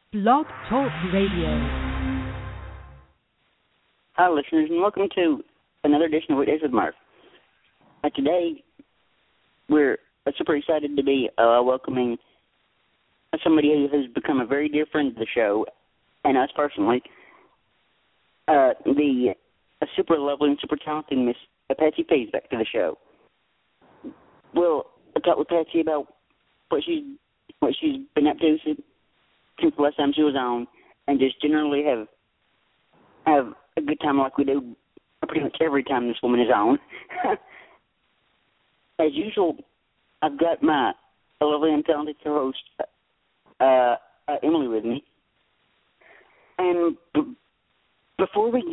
Blog Talk Radio. Hi, listeners, and welcome to another edition of Weekdays with Murph. Today, we're super excited to be welcoming somebody who has become a very dear friend of the show, and us personally, the super lovely and super talented Miss Patsy Pays back to the show. We'll talk with Patsy about what she's been up to since the last time she was on, and just generally have a good time like we do pretty much every time this woman is on. As usual, I've got my lovely and talented co-host, Emily, with me. And before we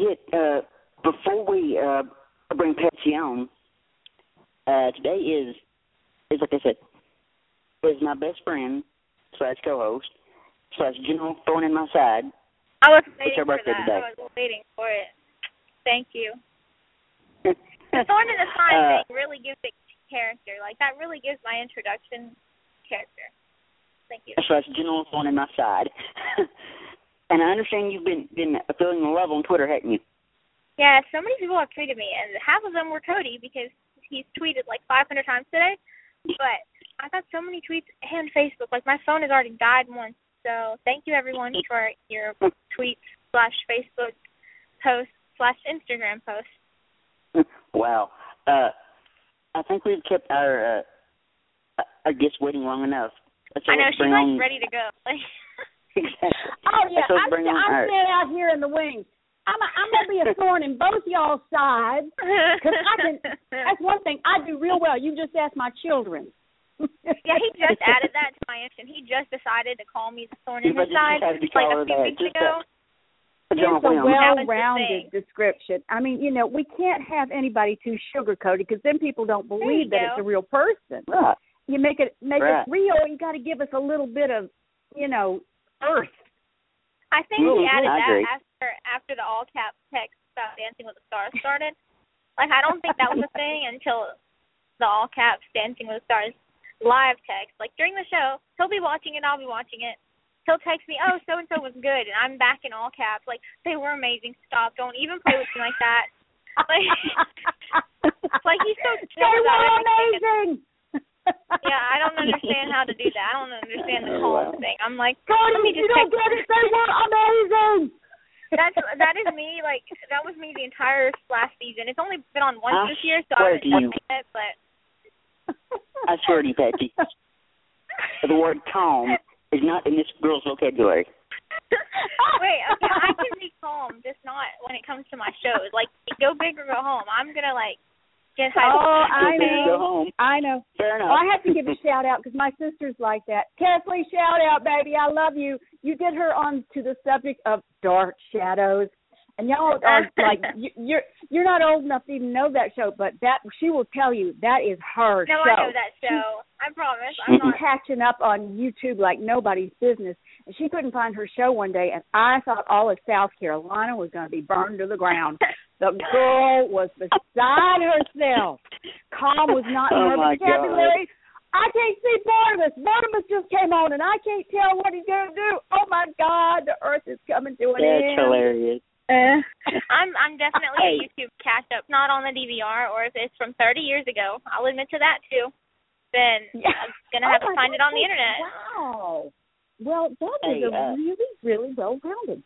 bring Patsy on, today is like I said, is my best friend / co-host / general thorn in my side. I was waiting for that. Today. I was waiting for it. Thank you. The thorn in the side thing really gives it character. Like, that really gives my introduction character. Thank you. / general thorn in my side. And I understand you've been feeling the love on Twitter, haven't you? Yeah, so many people have tweeted me, and half of them were Cody because he's tweeted like 500 times today. But I got so many tweets and Facebook. Like, my phone has already died once. So thank you, everyone, for your tweets / Facebook posts / Instagram posts. Wow. I think we've kept our guests waiting long enough. I know, she's like ready to go. Exactly. Oh, yeah, I'm standing out here in the wings. I'm going to be a thorn in both y'all's sides. Because that's one thing I do real well. You just ask my children. Yeah, he just added that to my answer. He just decided to call me the thorn in his side like a few weeks ago. It's a well-rounded description. I mean, you know, we can't have anybody too sugar-coated because then people don't believe that it's a real person. Right. You make it real. You got to give us a little bit of, you know, earth. I think he added that after the all-cap text about Dancing with the Stars started. Like, I don't think that was a thing until the all-caps Dancing with the Stars live text. Like, during the show, he'll be watching it, I'll be watching it. He'll text me, oh, so-and-so was good, and I'm back in all caps. Like, they were amazing. Stop. Don't even play with me like that. Like he's so chill. They were amazing. Yeah, I don't understand how to do that. I don't understand the whole thing. I'm like, Cody, you don't get it. They were amazing. That is me. Like, that was me the entire last season. It's only been on once this year, so I haven't seen it, but... I swear to you, Patsy, the word calm is not in this girl's vocabulary. Wait, okay, I can be calm, just not when it comes to my shows. Like, go big or go home. I'm going to, like, get high. Oh, I know. Go home. I know. Fair enough. Well, I have to give a shout-out because my sister's like that. Kathleen, shout-out, baby. I love you. You did her on to the subject of dark shadows. And y'all are like, you're not old enough to even know that show, but that she will tell you that is her show. No, I know that show. I promise. I'm not catching up on YouTube like nobody's business. And she couldn't find her show one day, and I thought all of South Carolina was going to be burned to the ground. The girl was beside herself. Calm was not in her vocabulary. God. I can't see Barnabas. Barnabas just came on, and I can't tell what he's going to do. Oh, my God, the earth is coming to an end. That's hilarious. I'm definitely a YouTube catch-up, not on the DVR, or if it's from 30 years ago, I'll admit to that, too. Then I'm going to have to find it on the Internet. Wow. Well, that is really, really well-rounded.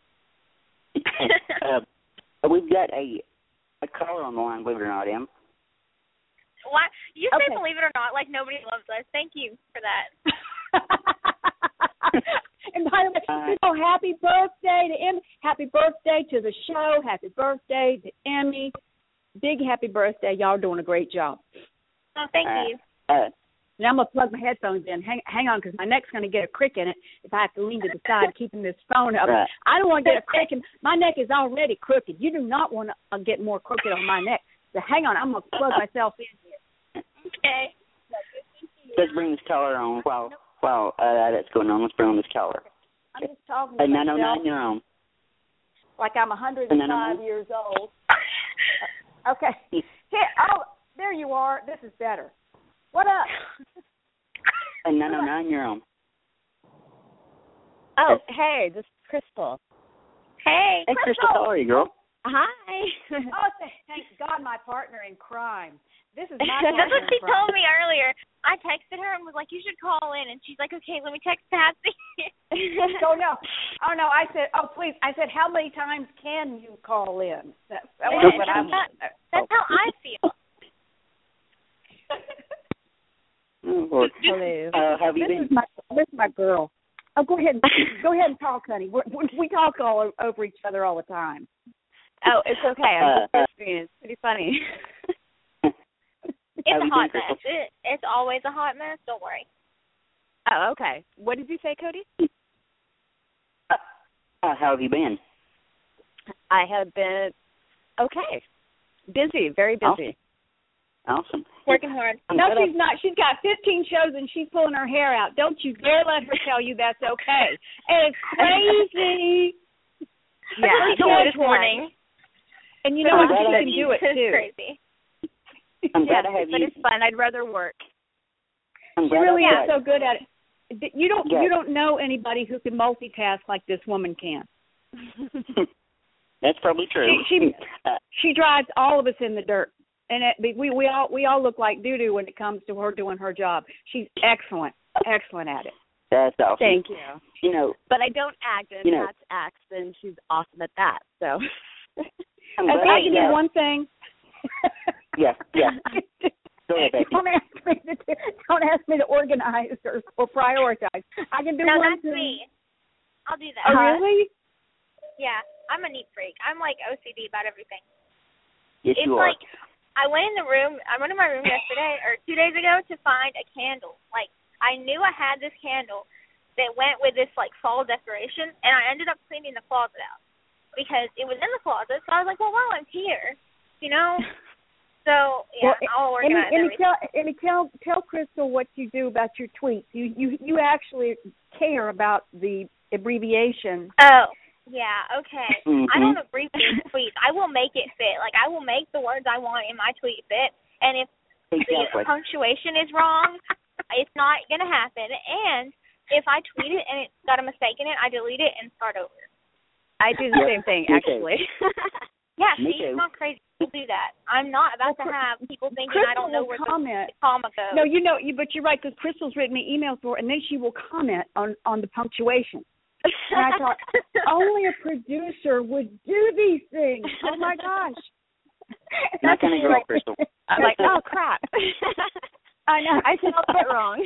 We've got a caller on the line, believe it or not, Em. What? You say believe it or not, like nobody loves us. Thank you for that. And by the way, happy birthday to Emmy. Happy birthday to the show. Happy birthday to Emmy. Big happy birthday. Y'all doing a great job. Oh, thank you. Now I'm going to plug my headphones in. Hang on, because my neck's going to get a crick in it if I have to lean to the side keeping this phone up. Right. I don't want to get a crick in. My neck is already crooked. You do not want to get more crooked on my neck. So hang on. I'm going to plug myself in here. Okay. Let's bring this caller on while that's going on. Let's bring on this caller. I'm just talking to myself. 909, you're on. Like I'm 105 years old. Okay. There you are. This is better. What up? And 909, you're on. Oh, hey, this is Crystal. Hey, Crystal, how are you, girl? Hi. Oh, thank God, my partner in crime. This is my partner That's what she in crime. told me earlier. I texted her and was like, you should call in. And she's like, okay, let me text Patsy. Oh, no. Oh, no. I said, oh, please. I said, how many times can you call in? That was what I wanted. That's how I feel. Hello. How have you been? This is my girl. Oh, go ahead and talk, honey. We talk all over each other all the time. Oh, it's okay. I'm just listening. It's pretty funny. It's a hot mess. It's always a hot mess. Don't worry. Oh, okay. What did you say, Cody? How have you been? I have been okay. Busy, very busy. Awesome. Working hard. No, she's not. She's got 15 shows and she's pulling her hair out. Don't you dare let her tell you that's okay. It's crazy. Yeah, this morning. And you know what? She can do it It's too. crazy. I'm glad to have but you. it's fun. I'd rather work. I'm She glad really I is so good at it. You don't know anybody who can multitask like this woman can. That's probably true. She drives all of us in the dirt, and we all look like doo doo when it comes to her doing her job. She's excellent at it. That's awesome. Thank you. You know, but I don't act, and Pat acts, and she's awesome at that. So, I'm if glad I can do one thing. Yeah. Go ahead, Becky. Don't ask me to organize or prioritize. I can do one that's thing. me. I'll do that. Oh, really? Yeah, I'm a neat freak. I'm like OCD about everything. Yes, it's you are. like I went in my room yesterday or 2 days ago to find a candle. Like I knew I had this candle that went with this like fall decoration, and I ended up cleaning the closet out because it was in the closet. So I was like, well, while I'm here, you know. So yeah, I'll organize everything. Tell Crystal what you do about your tweets. You actually care about the abbreviation. Oh. Yeah, okay. Mm-hmm. I don't abbreviate tweets. I will make it fit. Like, I will make the words I want in my tweet fit. And if the punctuation is wrong, it's not going to happen. And if I tweet it and it's got a mistake in it, I delete it and start over. I do the same thing, actually. Yeah, see, it's not crazy to do that. I'm not about to have people thinking Crystal I don't know where the comma goes. No, but you're right, because Crystal's written me emails for, and then she will comment on the punctuation. And I thought, only a producer would do these things. Oh, my gosh. Not kind of girl, Crystal. I'm like, oh, crap. I know. I spelled it wrong.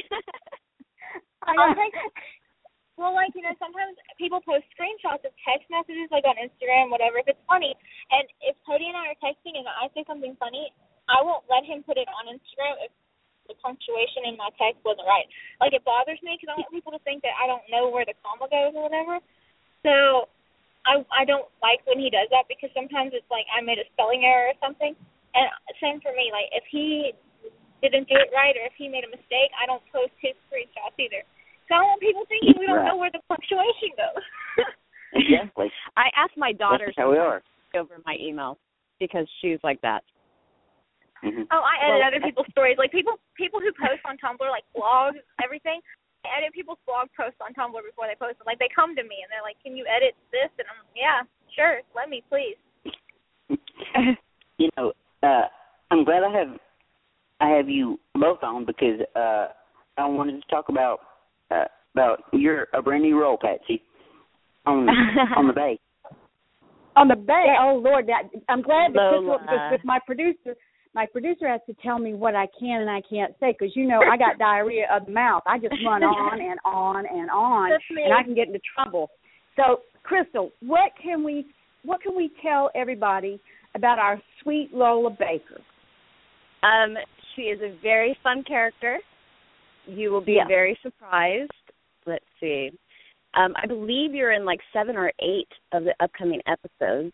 I know. Well, like, you know, sometimes people post screenshots of text messages, like on Instagram, whatever, if it's funny. And if Cody and I are texting and I say something funny, I won't let him put it on Instagram if the punctuation in my text wasn't right. Like, it bothers me because I want people to think that I don't know where the comma goes or whatever. So I don't like when he does that because sometimes it's like I made a spelling error or something. And same for me. Like, if he didn't do it right or if he made a mistake, I don't post his screenshots either. So I don't want people thinking we don't know where the punctuation goes. Exactly. I asked my daughter over my email because she's like that. Mm-hmm. Oh, I edit other people's stories. Like people who post on Tumblr, like blogs, everything. I edit people's blog posts on Tumblr before they post them. Like they come to me and they're like, "Can you edit this?" And I'm, yeah, sure, let me, please. You know, I'm glad I have you both on because I wanted to talk about a brand new role, Patsy, on the Bay. On the Bay, oh Lord! I'm glad that my producer has to tell me what I can and I can't say because you know I got diarrhea of the mouth. I just run on and on and on, and I can get into trouble. So, Crystal, what can we tell everybody about our sweet Lola Baker? She is a very fun character. You will be very surprised. Let's see. I believe you're in like 7 or 8 of the upcoming episodes.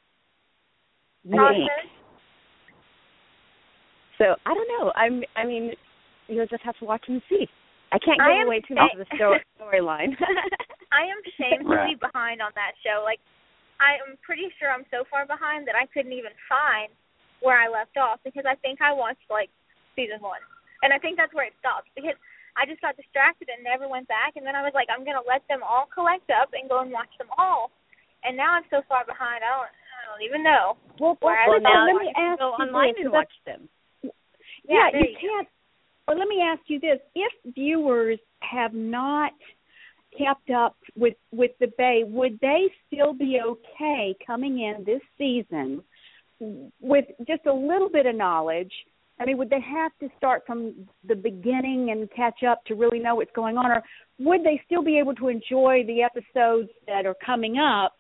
So I don't know. I mean, you'll just have to watch and see. I can't give away too much of the storyline. I am shamefully behind on that show. Like, I am pretty sure I'm so far behind that I couldn't even find where I left off because I think I watched like season 1, and I think that's where it stops because I just got distracted and never went back. And then I was like, I'm gonna let them all collect up and go and watch them all. And now I'm so far behind. I don't even know. Well, now let me ask go online and watch them. Yeah, you can't. Or let me ask you this: if viewers have not kept up with the Bay, would they still be okay coming in this season with just a little bit of knowledge? I mean, would they have to start from the beginning and catch up to really know what's going on, or would they still be able to enjoy the episodes that are coming up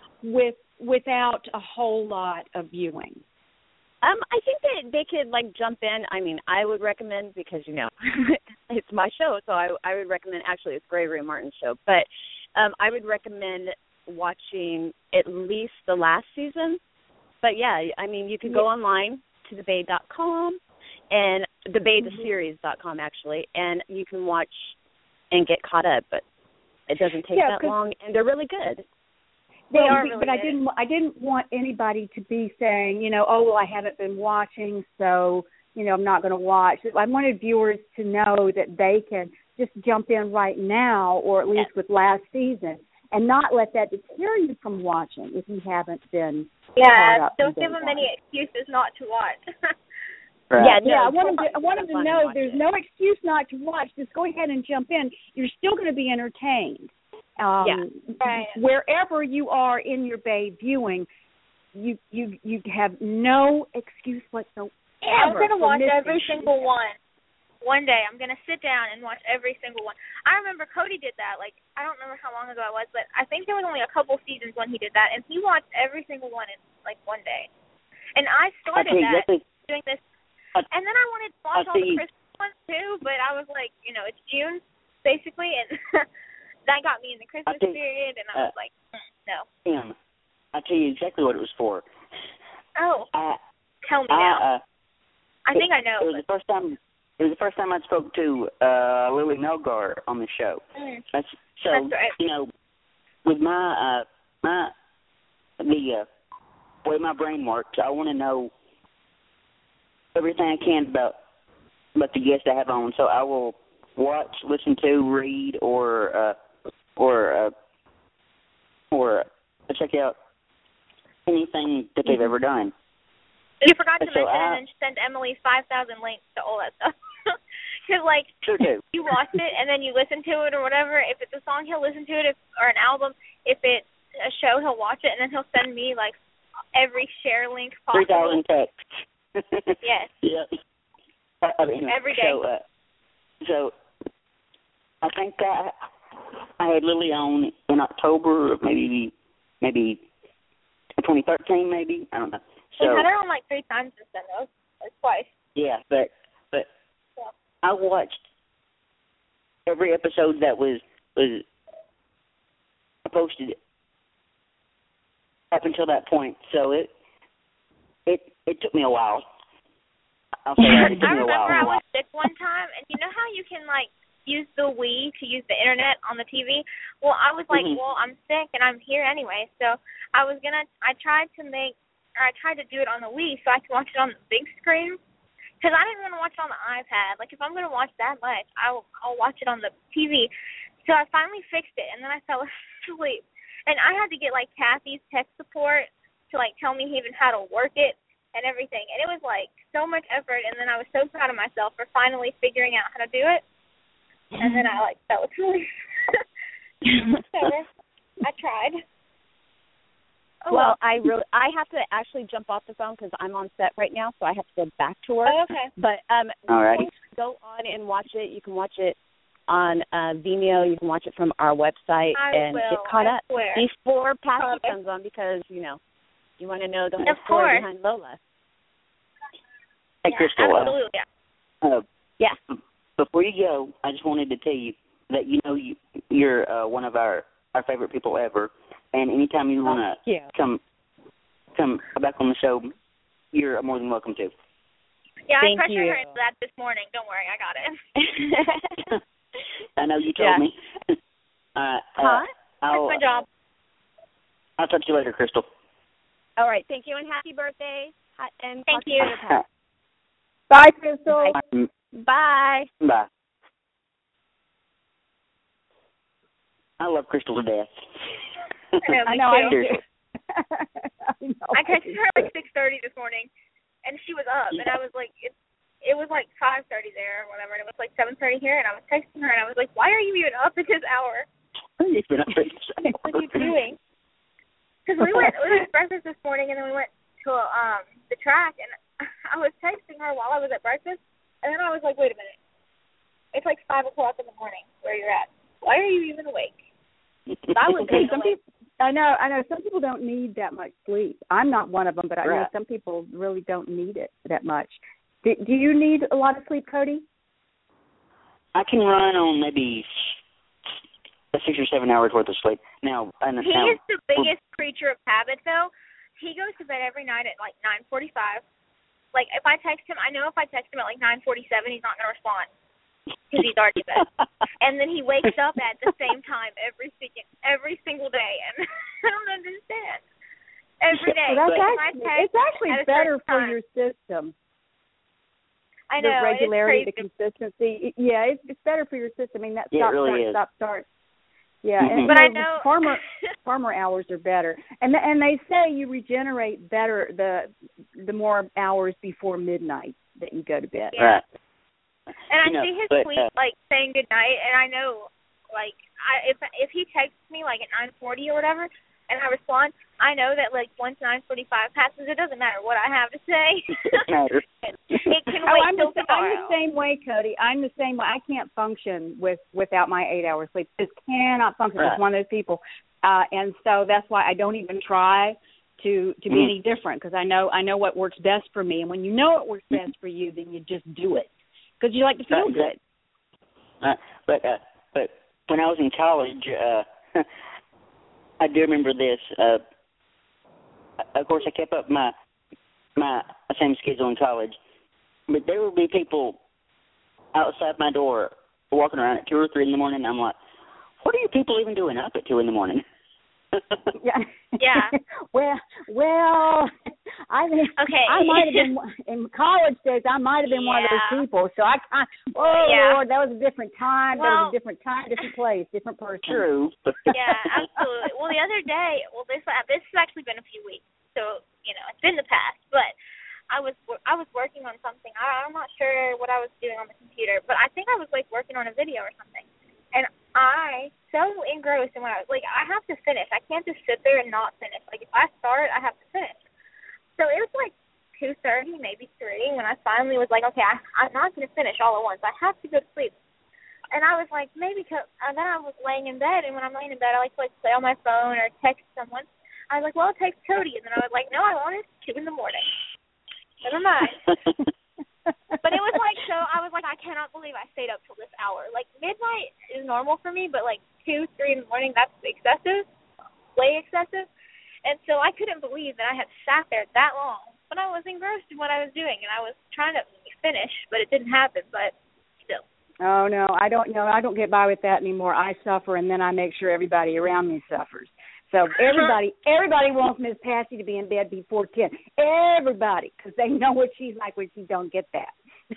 without a whole lot of viewing? I think that they could, jump in. I mean, I would recommend, because, it's my show, so I would recommend, actually, it's Gregory Martin's show, but I would recommend watching at least the last season. But, yeah, I mean, you can go online to thebay.com and thebaytheseries.com, actually, and you can watch and get caught up, but it doesn't take that long, and they're really good. They are, really but good. I didn't want anybody to be saying, oh, well, I haven't been watching, so, I'm not going to watch. I wanted viewers to know that they can just jump in right now, or at least with last season, and not let that deter you from watching if you haven't been caught up. Don't give them any excuses not to watch. Right. I want them to know there's no excuse not to watch. Just go ahead and jump in. You're still going to be entertained. Wherever you are in your Bay viewing, you have no excuse whatsoever. I'm going to watch every single one. One day I'm going to sit down and watch every single one. I remember Cody did that. I don't remember how long ago it was, but I think there was only a couple seasons when he did that, and he watched every single one in one day. And I started doing this, and then I wanted to watch all the Christmas ones too, but I was like, it's June basically, and that got me in the Christmas period, and I was like, no. Tim, I'll tell you exactly what it was for. Oh, tell me now. I think I know. It was the first time. It was the first time I spoke to Lily Melgar on the show. That's right. With the way my brain works, I want to know everything I can about the guests I have on. So I will watch, listen to, read, or check out anything that they've ever done. You forgot to mention and send Emily 5,000 links to all that stuff. Because, sure do. You watch it and then you listen to it or whatever. If it's a song, he'll listen to it, or an album. If it's a show, he'll watch it, and then he'll send me, every share link possible. 3,000 texts. Yes. Yeah. Every day. So I think that I had Lily on in October of maybe 2013, maybe. I don't know. We had her on 3 times since then, though. Twice. Yeah, but I watched every episode that was posted up until that point. So it took me a while. I'll say that. It took me a while. I remember I was sick one time, and you know how you can use the Wii to use the internet on the TV? Well, I was like, well, I'm sick and I'm here anyway, so I tried to do it on the Wii so I could watch it on the big screen, because I didn't want to watch it on the iPad. If I'm going to watch that much, I'll watch it on the TV. So I finally fixed it, and then I fell asleep. And I had to get, Kathy's tech support to, tell me even how to work it and everything. And it was, so much effort, and then I was so proud of myself for finally figuring out how to do it. And then I, fell asleep. I tried. Well, I have to actually jump off the phone because I'm on set right now, so I have to go back to work. Oh, okay. But go on and watch it. You can watch it on Vimeo. You can watch it from our website get caught up before Patsy comes on, because you want to know the whole story behind Lola. Hey, Crystal. Absolutely. Before you go, I just wanted to tell you that you're one of our favorite people ever. And anytime you want to come back on the show, you're more than welcome to. Yeah, I pressured her into that this morning. Don't worry, I got it. I know you told me. That's my job. I'll talk to you later, Crystal. All right, thank you, and happy birthday. And thank you. Bye, Crystal. Bye. Bye. I love Crystal to death. I know. I texted her like 6:30 this morning, and she was up, and I was like, it was like 5:30 there or whatever, and it was like 7:30 here, and I was texting her, and I was like, why are you even up at this hour? You've been up at this hour. What are you doing? Because we went to breakfast this morning, and then we went to the track, and I was texting her while I was at breakfast, and then I was like, wait a minute, it's like 5 o'clock in the morning where you're at. Why are you even awake? I was I know. Some people don't need that much sleep. I'm not one of them, but I know some people really don't need it that much. Do you need a lot of sleep, Cody? I can run on maybe 6 or 7 hours worth of sleep. Now, he is the biggest creature of habit, though. He goes to bed every night at like 9:45. Like if I text him, I know if I text him at like 9:47, he's not going to respond because he's already in bed. And then he wakes up at the same time every single day, and I don't understand. Every day. Well, it's actually better for your system. I know. The regularity, the consistency. Yeah, it's better for your system. I mean, that start. Yeah, mm-hmm. But I know farmer hours are better, and they say you regenerate better the more hours before midnight that you go to bed. Yeah. Right. And I see his tweet like saying good night, and I know like if he texts me like at 9:40 or whatever, and I respond, I know that like once 9:45 passes, it doesn't matter what I have to say. It can wait till tomorrow. I'm the same way, Cody. I'm the same way. I can't function without my 8 hours sleep. Just cannot function. Right. Just one of those people, and so that's why I don't even try to be any different, because I know what works best for me. And when you know what works best for you, then you just do it because you like to feel good. But when I was in college, I do remember this. Of course, I kept up my same schedule in college, but there would be people outside my door walking around at 2 or 3 in the morning. And I'm like, what are you people even doing up at 2 in the morning? Yeah. Well, I mean, okay. I might have been in college days. I might have been one of those people. So Lord, that was a different time. That was a different time, different place, different person. True. Yeah, absolutely. Well, the other day, this has actually been a few weeks, so it's been the past. But I was working on something. I'm not sure what I was doing on the computer, but I think I was like working on a video or something. And I so engrossed in what I was like, I have to finish. I can't just sit there and not finish. Like if I start, I have to finish. So it was like 2:30, maybe 3, when I finally was like, okay, I'm not going to finish all at once. I have to go to sleep. And I was like, maybe, and then I was laying in bed, and when I'm laying in bed, I like to play on my phone or text someone. I was like, well, I'll text Cody. And then I was like, no, I won't. It's 2 in the morning. Never mind. But it was like, so I was like, I cannot believe I stayed up till this hour. Like, midnight is normal for me, but like 2, 3 in the morning, that's excessive, way excessive. And so I couldn't believe that I had sat there that long. But I was engrossed in what I was doing, and I was trying to finish, but it didn't happen, but still. Oh, no, I don't get by with that anymore. I suffer, and then I make sure everybody around me suffers. So everybody wants Miss Patsy to be in bed before 10. Everybody, because they know what she's like when she don't get that.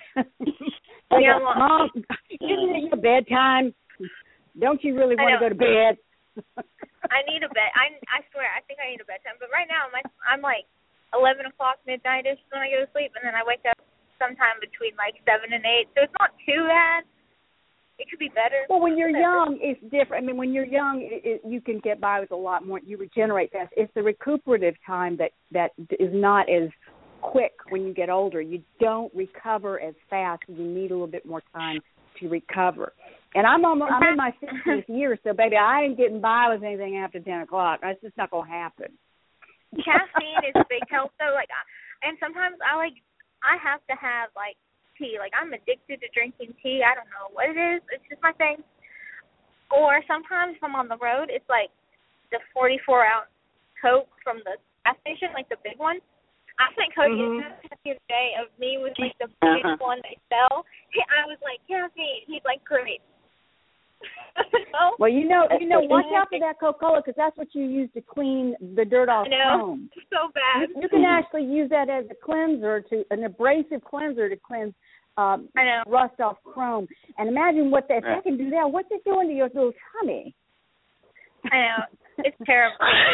Mom, isn't it your bedtime? Don't you really want to go to bed? I need a bed. I swear, I think I need a bedtime. But right now, I'm like 11 o'clock midnight-ish when I go to sleep, and then I wake up sometime between like 7 and 8. So it's not too bad. It could be better. Well, when you're young, it's different. I mean, when you're young, you can get by with a lot more. You regenerate fast. It's the recuperative time that is not as quick when you get older. You don't recover as fast. You need a little bit more time to recover. And I'm in my 60th year, so baby, I ain't getting by with anything after 10 o'clock. That's just not gonna happen. Caffeine is a big help, though. Like, and sometimes I have to have like tea. Like, I'm addicted to drinking tea. I don't know what it is. It's just my thing. Or sometimes if I'm on the road, it's like the 44-ounce Coke from the gas station, like the big one. I think Cody is the other day of me with like the big one they sell. I was like, caffeine. He's like, great. Well, you know, watch out for that Coca-Cola, because that's what you use to clean the dirt off chrome. So bad. You can actually use that as a cleanser, an abrasive cleanser to cleanse rust off chrome. And imagine if they can do that, what's it doing to your little tummy? I know. It's terrible.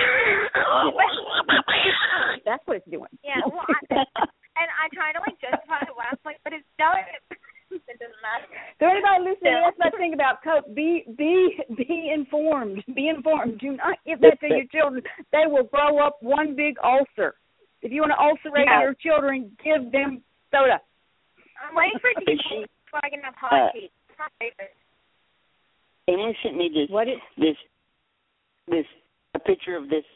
That's what it's doing. Yeah, well, I try to, like, justify it when I'm like, but it's done. It doesn't matter. So anybody listening, that's my thing about Coke. Be informed. Be informed. Do not give that to your children. They will grow up one big ulcer. If you want to ulcerate your children, give them soda. I'm waiting for it to get cold so I can have hot tea. It's my favorite. Emily sent me a picture of this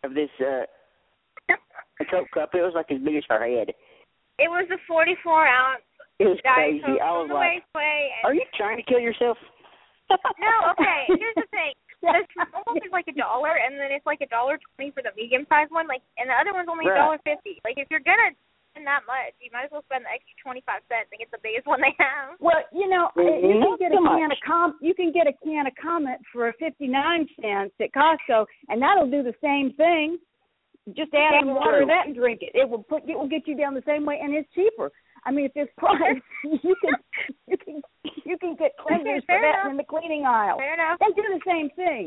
a Coke cup. It was like as big as her head. It was a 44-ounce. It was crazy. I was like, are you trying to kill yourself? No, okay. Here's the thing. The small one is like $1, and then it's like $1.20 for the medium-sized one. Like, and the other one's only $1.50. Like, if you're gonna spend that much, you might as well spend the extra 25 cents and get the biggest one they have. Well, you know, you can get a can of Comet for 59 cents at Costco, and that'll do the same thing. Just add some water to that and drink it. It will get you down the same way, and it's cheaper. I mean, at this price, you can get cleansers for that in the cleaning aisle. Fair enough. They do the same thing.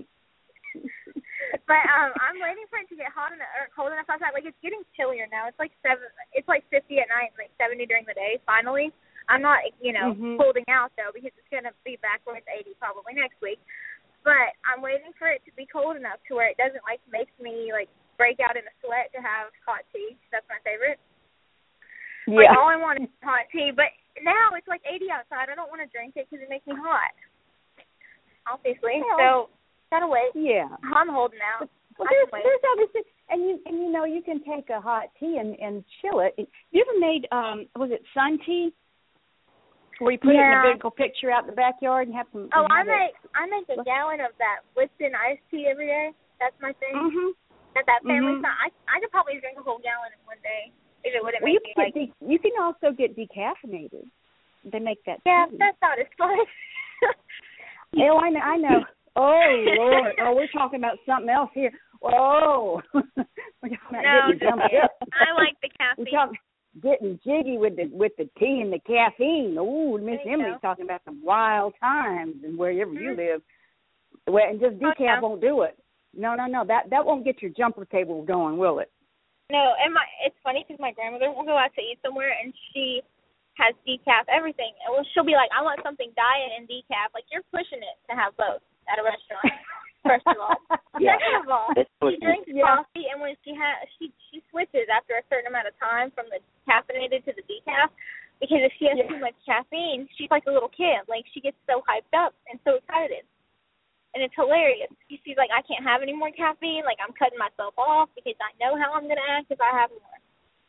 But I'm waiting for it to get hot enough or cold enough outside. Like, it's getting chillier now. It's like 50 at night, and like 70 during the day. Finally, I'm not holding out though, because it's gonna be back where it's 80 probably next week. But I'm waiting for it to be cold enough to where it doesn't like make me like break out in a sweat to have hot tea. That's my favorite. Yeah. Like, all I want is hot tea. But now it's like 80 outside. I don't want to drink it because it makes me hot. Obviously. So, gotta wait. Yeah. I'm holding out. Well, there's obviously, and you know, you can take a hot tea and chill it. You ever made, was it sun tea? Where you put it in a big picture out in the backyard and have some. Oh, I make a gallon of that Lipton iced tea every day. That's my thing. Mm-hmm. That family's not. I could probably drink a whole gallon in one day. If it wouldn't make me like. You can also get decaffeinated. They make that. Yeah, tea. that's not as fun. Oh, I know. Oh Lord! Oh, we're talking about something else here. Oh, we're talking about getting jumped up. I like the caffeine. We're talking getting jiggy with the tea and the caffeine. Oh, Miss Emily's talking about some wild times and wherever you live. Well, and just decaf won't do it. No. That won't get your jumper table going, will it? No, and it's funny because my grandmother will go out to eat somewhere and she has decaf everything. And she'll be like, I want something diet and decaf. Like, you're pushing it to have both at a restaurant. First of all. Second of all, she drinks coffee, and when she switches after a certain amount of time from the caffeinated to the decaf, because if she has too much caffeine, she's like a little kid. Like, she gets so hyped up and so excited. And it's hilarious. She's like, I can't have any more caffeine. Like, I'm cutting myself off because I know how I'm going to act if I have more.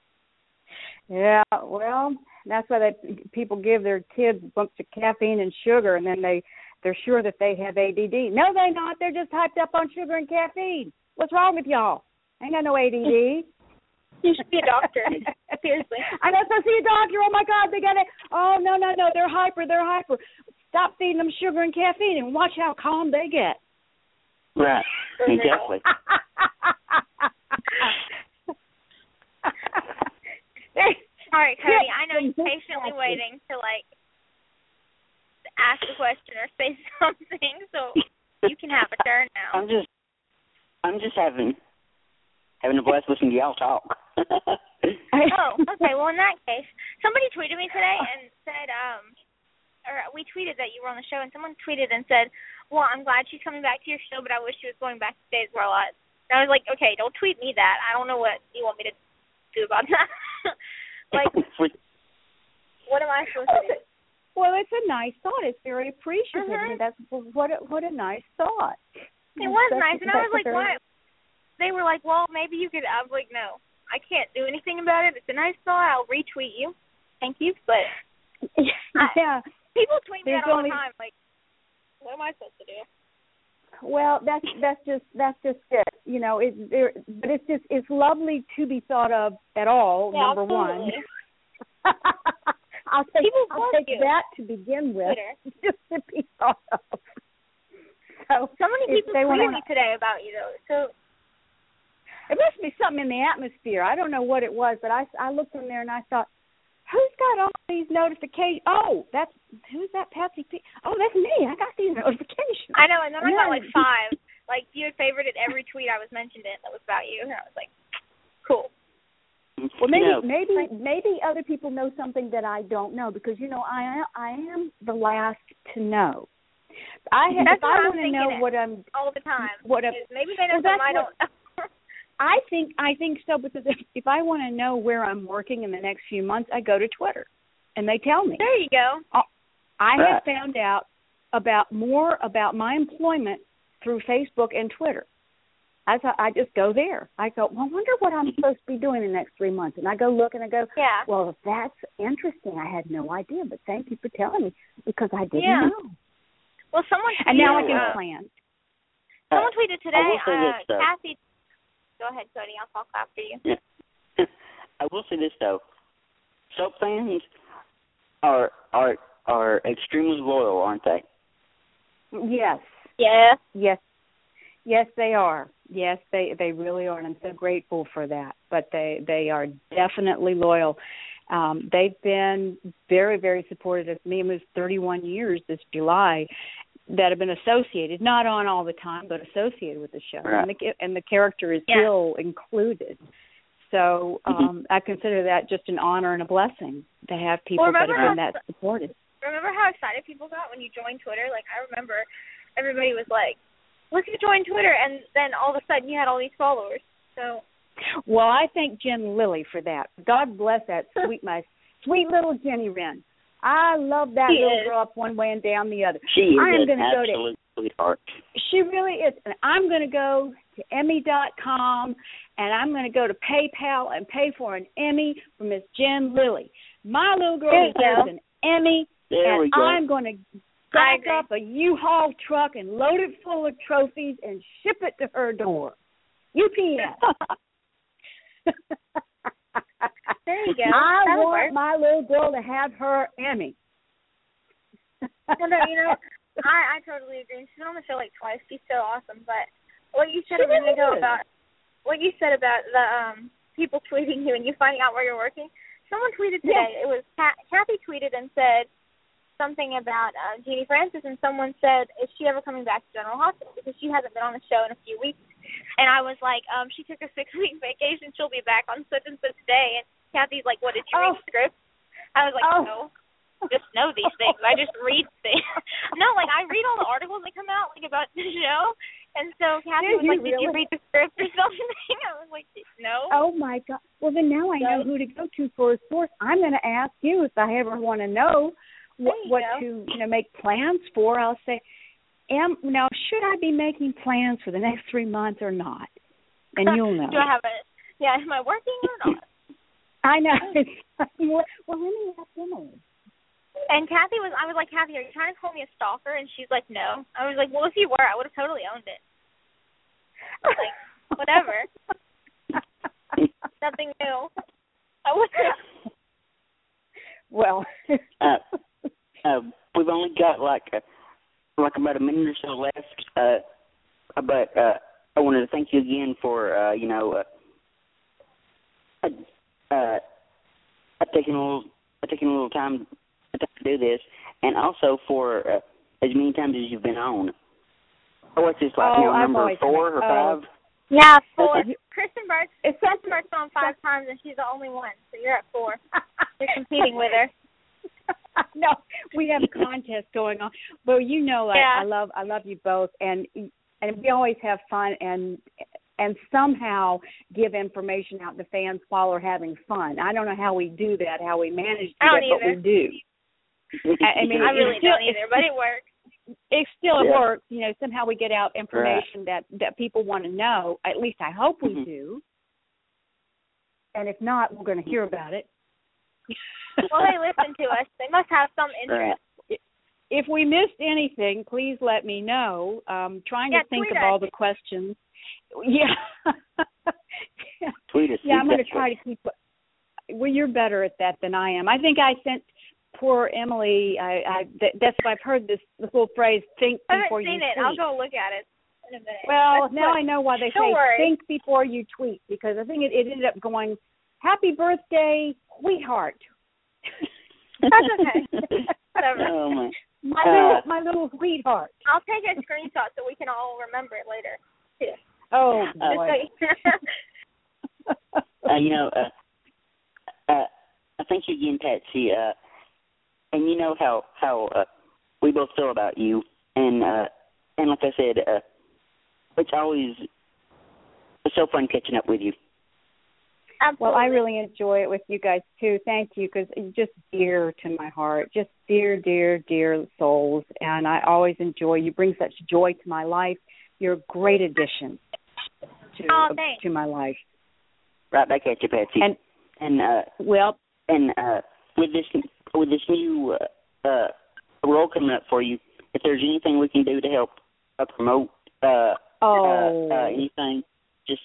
Yeah, well, that's why people give their kids a bunch of caffeine and sugar, and then they're sure that they have ADD. No, they're not. They're just hyped up on sugar and caffeine. What's wrong with y'all? Ain't got no ADD. You should be a doctor. Seriously. I'm not supposed to see a doctor. Oh, my God, they got it. Oh, no. They're hyper. Stop feeding them sugar and caffeine and watch how calm they get. Right. Exactly. All right, Cody, I know you're patiently waiting to, like, ask a question or say something, so you can have a turn now. I'm just having a blast listening to y'all talk. Oh, okay. Well, in that case, somebody tweeted me today and said, or we tweeted that you were on the show, and someone tweeted and said, well, I'm glad she's coming back to your show, but I wish she was going back to Today's World Live. And I was like, okay, don't tweet me that. I don't know what you want me to do about that. Like, what am I supposed to do? Well, it's a nice thought. It's very appreciative. Mm-hmm. That's what a nice thought. It was nice, and I was like, what? They were like, well, maybe you could. I was like, no, I can't do anything about it. It's a nice thought. I'll retweet you. Thank you, but people tweet me that all the time. Like, what am I supposed to do? Well, that's just it. You know, but it's lovely to be thought of at all. Yeah, number absolutely. one. I'll take you. that to begin with, just to be thought of. So many people tweeted me today about you, though. So it must be something in the atmosphere. I don't know what it was, but I looked in there and I thought, who's got all these notifications? Oh, who's that Patsy P? Oh, that's me. I got these notifications. I know, and then I got like 5. Like, you had favorited every tweet I was mentioned in that was about you, and I was like, cool. Well, maybe other people know something that I don't know, because I am the last to know. That's what I'm thinking all the time. Maybe they know something I don't know. I think so, because if I want to know where I'm working in the next few months, I go to Twitter, and they tell me. There you go. I have found out more about my employment through Facebook and Twitter. I just go there. I go, well, I wonder what I'm supposed to be doing in the next 3 months. And I go look, and I go, well, that's interesting. I had no idea, but thank you for telling me, because I didn't know. Well, someone tweeted, and now I can plan. Someone tweeted today, I will say this, though. Kathy. Go ahead, Cody. I'll talk after you. Yeah. I will say this, though. Soap fans are extremely loyal, aren't they? Yes. Yeah. Yes. Yes, they are. Yes, they really are, and I'm so grateful for that. But they are definitely loyal. They've been very, very supportive of me. It was 31 years this July that have been associated, not on all the time, but associated with the show. Right. And the character is still included. So I consider that just an honor and a blessing to have people that have been that supportive. Remember how excited people got when you joined Twitter? Like, I remember everybody was like, look who joined Twitter, and then all of a sudden you had all these followers. So, well, I thank Jen Lilly for that. God bless that my sweet little Jenny Wren. I love that little girl up one way and down the other. She is an absolute sweetheart. She really is. And I'm going to go to Emmy.com, and I'm going to go to PayPal and pay for an Emmy for Miss Jen Lilly. My little girl deserves an Emmy, and I'm going to back up a U-Haul truck and load it full of trophies and ship it to her door. UPS. There you go. I want my little girl to have her Emmy. Well, no, I totally agree. She's been on the show like twice. She's so awesome. But what you said a minute ago about the people tweeting you and you finding out where you're working, someone tweeted today. It was Kathy tweeted and said something about Jeannie Francis, and someone said, is she ever coming back to General Hospital? Because she hasn't been on the show in a few weeks. And I was like, she took a 6-week vacation. She'll be back on such and such day. And Kathy's like, what, did you read the script? I was like, no. Just know these things. I just read things. No, like, I read all the articles that come out, like, about the show. And so Kathy was like, did you read the script or something? I was like, no. Oh, my God. Well, then now I know who to go to for a source. I'm going to ask you if I ever want to know what to make plans for. I'll say, now, should I be making plans for the next 3 months or not? And you'll know. Do I have am I working or not? I know. Well, let me ask Emily. And I was like, Kathy, are you trying to call me a stalker? And she's like, no. I was like, well, if you were, I would have totally owned it. I was like, whatever. Nothing new. I wouldn't. Well, we've only got like about a minute or so left, but I wanted to thank you again for taking a little time to do this, and also for as many times as you've been on. What's this like now, number 4 or 5? Yeah, 4. Kristen Burke's on 5 times, and she's the only one, so you're at 4. You're competing with her. No, we have a contest going on. Well, I love you both, and we always have fun and somehow give information out to fans while we're having fun. I don't know how we do that, how we manage to do that, but we do. I mean, I really don't either, but it works. It still works. Somehow we get out information that people want to know. At least I hope we do. And if not, we're going to hear about it. Well, they listen to us. They must have some interest. If we missed anything, please let me know. Trying to think of all the questions. Yeah. Tweet us. Yeah, I'm going to try to keep. Well, you're better at that than I am. I think I sent poor Emily. That's what I've heard this little phrase. Think before you tweet. I haven't seen it. I'll go look at it in a minute. Well, now I know why they say think before you tweet, because I think it ended up going, "Happy birthday, sweetheart." That's okay. Whatever. Oh, my. My little sweetheart. I'll take a screenshot so we can all remember it later, too. Oh, boy. Thank you again, Patsy. And you know how we both feel about you. And like I said, it's always so fun catching up with you. Absolutely. Well, I really enjoy it with you guys, too. Thank you, because you're just dear to my heart, just dear, dear, dear souls. And I always enjoy you. Bring such joy to my life. You're a great addition to my life. Right back at you, Patsy. With this new role coming up for you, if there's anything we can do to help promote anything, just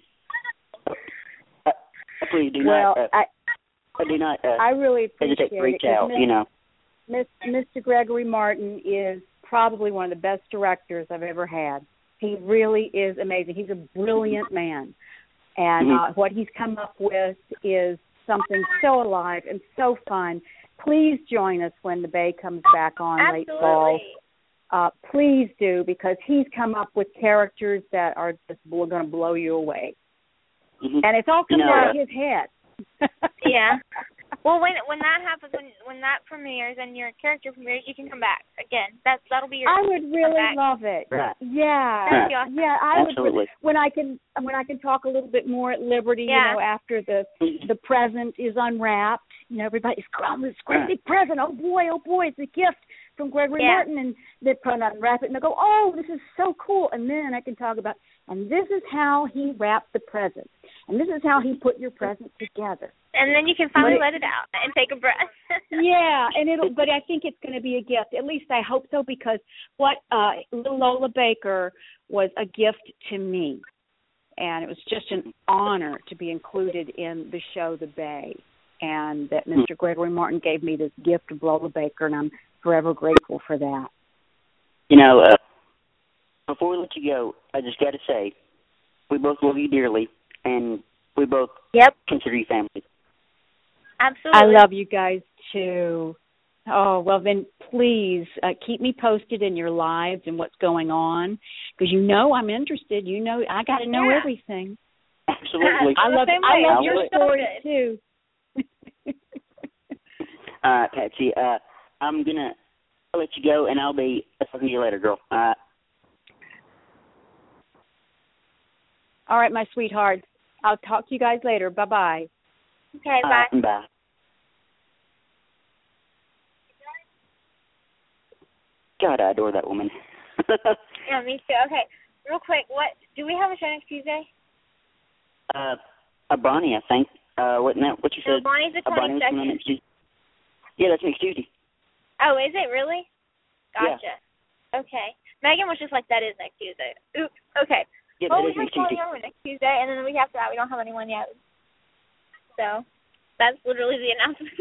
please do not. Do not. I really appreciate hesitate to reach it. out. Mr. Gregory Martin is probably one of the best directors I've ever had. He really is amazing. He's a brilliant man, and what he's come up with is something so alive and so fun. Please join us when the Bay comes back on late fall. Please do, because he's come up with characters that are just going to blow you away. And it's all coming out of his head. Yeah. Well, when that happens, when that premieres and your character premieres, you can come back again. That'll be your. I would really love it. Right. Yeah. Awesome. Yeah. I Absolutely. would. When I can talk a little bit more at liberty, after the present is unwrapped. Everybody's grabbing this great big present. Oh boy, it's a gift from Gregory Martin, and they unwrap it and they go, oh, this is so cool. And then I can talk about, and this is how he wrapped the present, and this is how he put your present together. And then you can finally let it out and take a breath. Yeah, but I think it's going to be a gift. At least I hope so, because what little Lola Baker was a gift to me, and it was just an honor to be included in the show The Bay, and that Mr. Gregory Martin gave me this gift of Lola Baker, and I'm forever grateful for that. Before we let you go, I just got to say, we both love you dearly, and we both consider you family. Absolutely. I love you guys, too. Oh, well, then please keep me posted in your lives and what's going on, because I'm interested. I got to know everything. Absolutely. I love your story, too. Patsy, I'm going to let you go, and I'll be talking to you later, girl. All right, my sweetheart. I'll talk to you guys later. Bye-bye. Okay, bye. Bye. God, I adore that woman. Yeah, me too. Okay, real quick, what do we have a show next Tuesday? Bonnie, I think. Wasn't that what you said? Bonnie's the 22nd. Next Tuesday. Yeah, that's next Tuesday. Oh, is it really? Gotcha. Yeah. Okay. Megan was just like, that is next Tuesday. Oops. Okay. Yeah, well, we have Bonnie over next Tuesday, and then the week after that, we don't have anyone yet. So that's literally the announcement.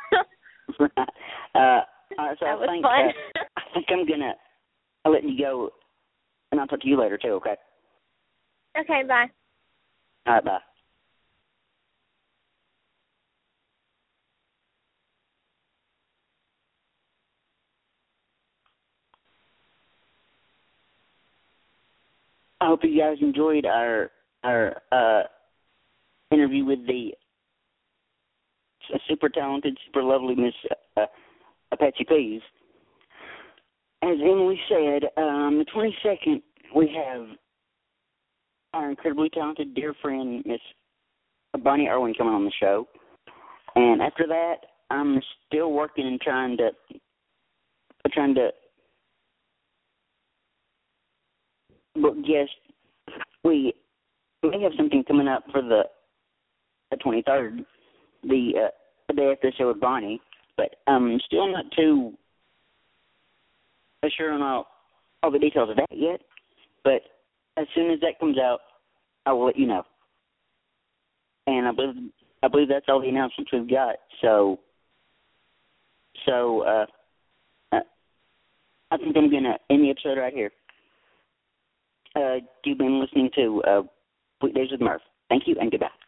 So that was fun. I think I'm going to let you go, and I'll talk to you later, too, okay? Okay, bye. All right, bye. I hope you guys enjoyed our interview with the super talented, super lovely Miss Patsy Pease. As Emily said, on the 22nd, we have our incredibly talented dear friend, Miss Bonnie Irwin, coming on the show. And after that, I'm still working and trying to book guests. We may have something coming up for the 23rd, the day after the show with Bonnie, but I'm still not too sure on all the details of that yet. But as soon as that comes out, I will let you know. And I believe that's all the announcements we've got. So I think I'm gonna end the episode right here. You've been listening to Weekdays with Murph. Thank you and goodbye.